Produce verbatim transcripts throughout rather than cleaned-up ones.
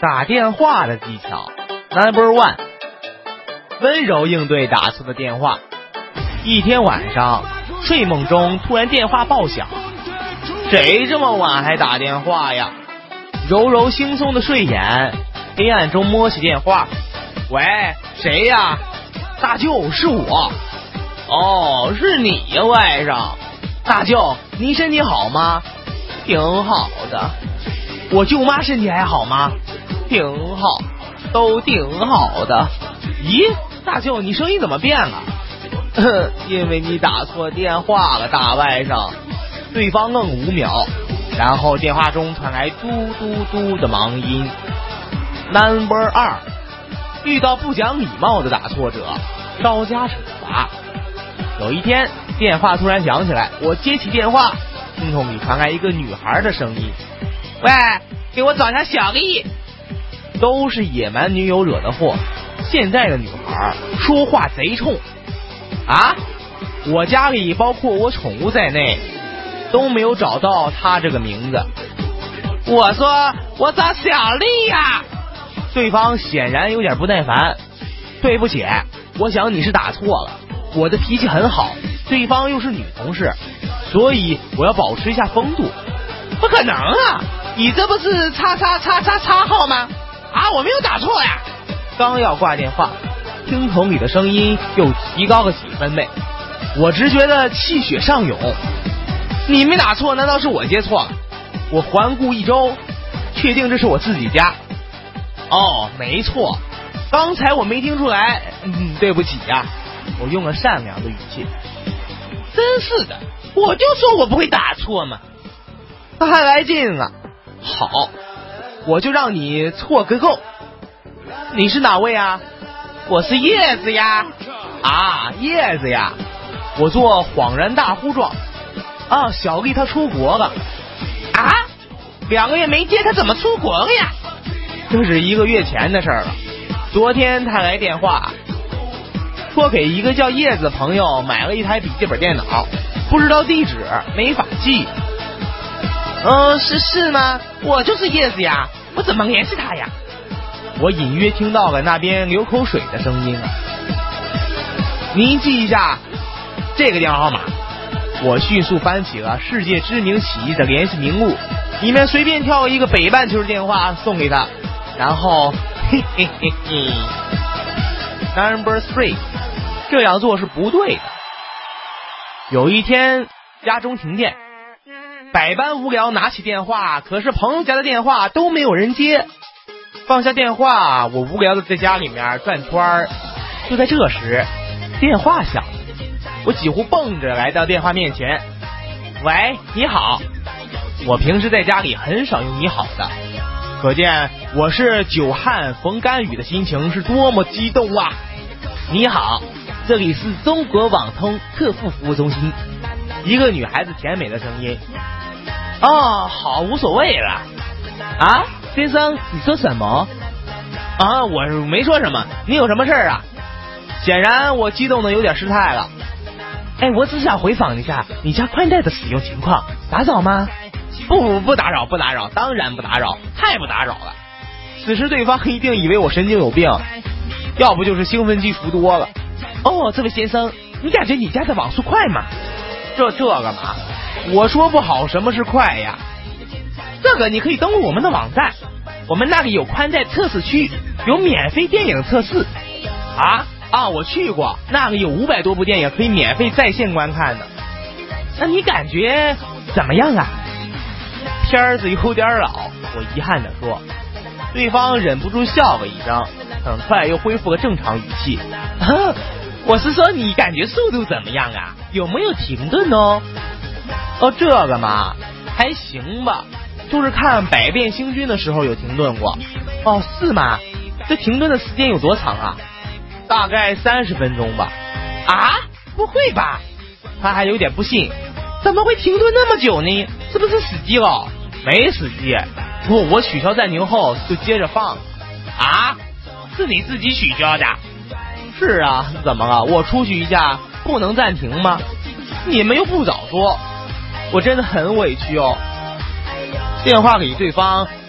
打电话的技巧 Number One， 温柔应对打错的电话。一天晚上睡梦中突然电话爆响，谁这么晚还打电话呀？柔柔惺忪的睡眼，黑暗中摸起电话，喂，谁呀？大舅，是我。哦，是你呀，外甥。大舅，您身体好吗？挺好的。我舅妈身体还好吗？挺好，都挺好的。咦，大舅，你声音怎么变了？因为你打错电话了，大外甥。对方愣五秒，然后电话中传来嘟嘟嘟的忙音。Number 二，遇到不讲礼貌的打错者，稍加惩罚。有一天，电话突然响起来，我接起电话，听筒里传来一个女孩的声音：“喂，给我找下小丽。”都是野蛮女友惹的祸。现在的女孩说话贼冲啊！我家里包括我宠物在内，都没有找到她这个名字。我说我找小丽呀、啊！对方显然有点不耐烦。对不起，我想你是打错了。我的脾气很好，对方又是女同事，所以我要保持一下风度。不可能啊！你这不是叉叉叉叉叉号吗？啊，我没有打错呀！刚要挂电话，听筒里的声音又提高了几分贝，我只觉得气血上涌。你没打错，难道是我接错了？我环顾一周，确定这是我自己家。哦，没错，刚才我没听出来，嗯，对不起呀、啊，我用了善良的语气。真是的，我就说我不会打错嘛。他还来劲了。好，我就让你错个够。你是哪位啊？我是叶子呀。啊，叶子呀。我做恍然大呼状。啊，小丽她出国了。啊，两个月没见，她怎么出国了呀？这是一个月前的事了。昨天她来电话，说给一个叫叶子的朋友买了一台笔记本电脑，不知道地址，没法记。嗯，是是吗？我就是叶子呀，我怎么联系他呀？我隐约听到了那边流口水的声音啊。您记一下这个电话号码。我迅速翻起了世界知名企业的联系名录，里面随便挑一个北半球的电话送给他，然后嘿嘿嘿嘿。Number three， 这样做是不对的。有一天家中停电，百般无聊，拿起电话，可是朋友家的电话都没有人接。放下电话，我无聊的在家里面转圈。就在这时，电话响了，我几乎蹦着来到电话面前。喂，你好。我平时在家里很少用你好的，可见我是久旱逢甘雨的心情是多么激动啊！你好，这里是中国网通客户服务中心。一个女孩子甜美的声音。哦，好，无所谓了。啊，先生，你说什么？啊，我没说什么，你有什么事啊？显然我激动的有点失态了。哎，我只想回访一下你家宽带的使用情况，打扰吗？不不不打扰，不打扰，当然不打扰，太不打扰了。此时对方一定以为我神经有病，要不就是兴奋剂服多了。哦，这位先生，你感觉你家的网速快吗？这这干嘛？我说不好什么是快呀。这个你可以登录我们的网站，我们那里有宽带测试区，有免费电影测试。啊啊，我去过，那里有五百多部电影可以免费在线观看的。那你感觉怎么样啊？片子有点老，我遗憾地说。对方忍不住笑了一声，很快又恢复了正常语气。啊，我是说你感觉速度怎么样啊？有没有停顿哦？哦，这个嘛，还行吧，就是看百变星君的时候有停顿过。哦，是吗？这停顿的时间有多长啊？大概三十分钟吧。啊？不会吧？他还有点不信，怎么会停顿那么久呢？是不是死机了？没死机，不，我取消暂停后就接着放。啊？是你自己取消的？是啊，怎么了？我出去一下不能暂停吗？你们又不早说，我真的很委屈哦。电话里对方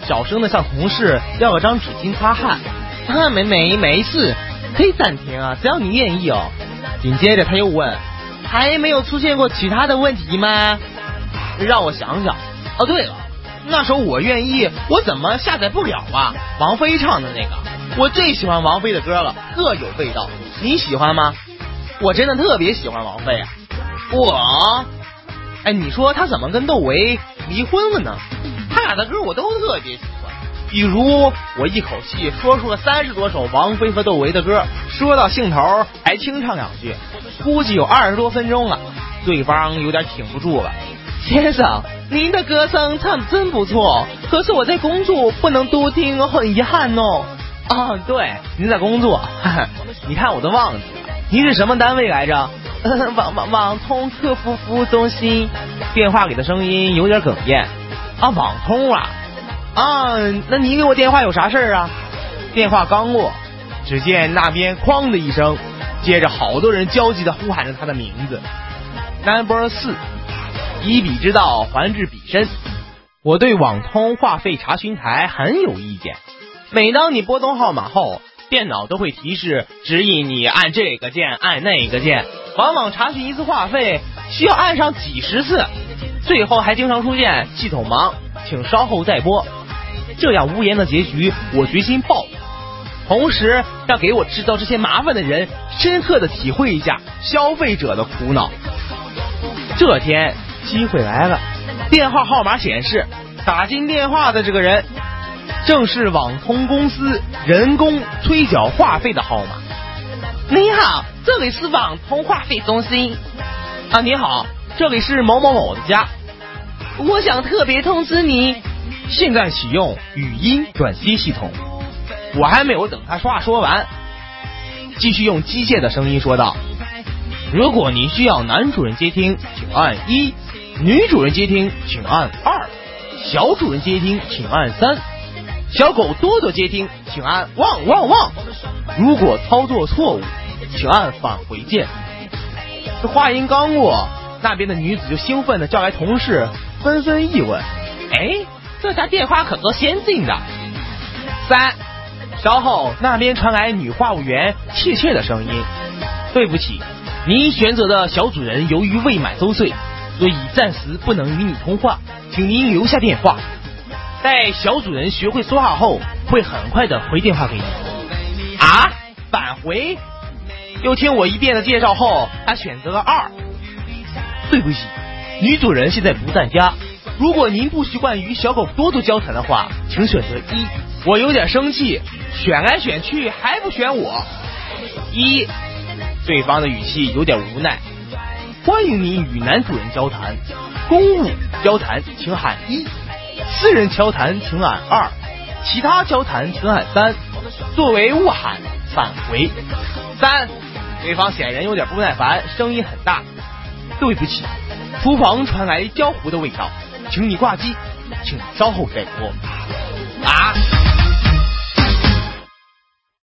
小声的向同事要了张纸巾擦汗。啊，没没没事，可以暂停啊，只要你愿意哦。紧接着他又问，还没有出现过其他的问题吗？让我想想。哦，对了，那首我愿意，我怎么下载不了啊？王菲唱的那个，我最喜欢王菲的歌了，特有味道。你喜欢吗？我真的特别喜欢王菲啊。我，哎，你说他怎么跟窦唯离婚了呢？他俩的歌我都特别喜欢，比如我一口气说出了三十多首王菲和窦唯的歌，说到兴头还清唱两句，估计有二十多分钟了，对方有点挺不住了。先生，您的歌声唱得真不错，可是我在工作不能多听，很遗憾哦。啊，对，您在工作，哈哈，你看我都忘记了，您是什么单位来着？网网网通客服服务中心。电话里的声音有点哽咽。啊，网通啊，啊，那你给我电话有啥事儿啊？电话刚落，只见那边哐的一声，接着好多人焦急地呼喊着他的名字。Number 四，以彼之道还治彼身。我对网通话费查询台很有意见。每当你拨通号码后，电脑都会提示指引你按这个键按那个键，往往查询一次话费需要按上几十次，最后还经常出现系统忙，请稍后再拨。这样无言的结局我决心报，同时让给我制造这些麻烦的人深刻的体会一下消费者的苦恼。这天机会来了，电话号码显示打进电话的这个人正是网通公司人工催缴话费的号码。你好，这里是网通话费中心。啊，你好，这里是某某某的家，我想特别通知你，现在启用语音转接系统。我还没有等他话说完，继续用机械的声音说道，如果您需要男主人接听请按一，女主人接听请按二，小主人接听请按三，小狗多多接听请按汪汪汪，如果操作错误请按返回键。这话音刚落，那边的女子就兴奋地叫来同事，纷纷议论，哎，这家电话可够先进的。三，稍后那边传来女话务员怯怯的声音，对不起，您选择的小主人由于未满周岁，所以暂时不能与你通话，请您留下电话，待小主人学会说话后会很快的回电话给你。啊，返回？又听我一遍的介绍后，他选择了二。对不起，女主人现在不在家，如果您不习惯与小狗多多交谈的话，请选择一。我有点生气，选来选去还不选我。一，对方的语气有点无奈。欢迎您与男主人交谈，公务交谈请喊一，私人交谈请按二，其他交谈请按三，作为勿喊返回。三，对方显然有点不耐烦，声音很大。对不起，厨房传来焦糊的味道，请你挂机，请稍后再拨。啊！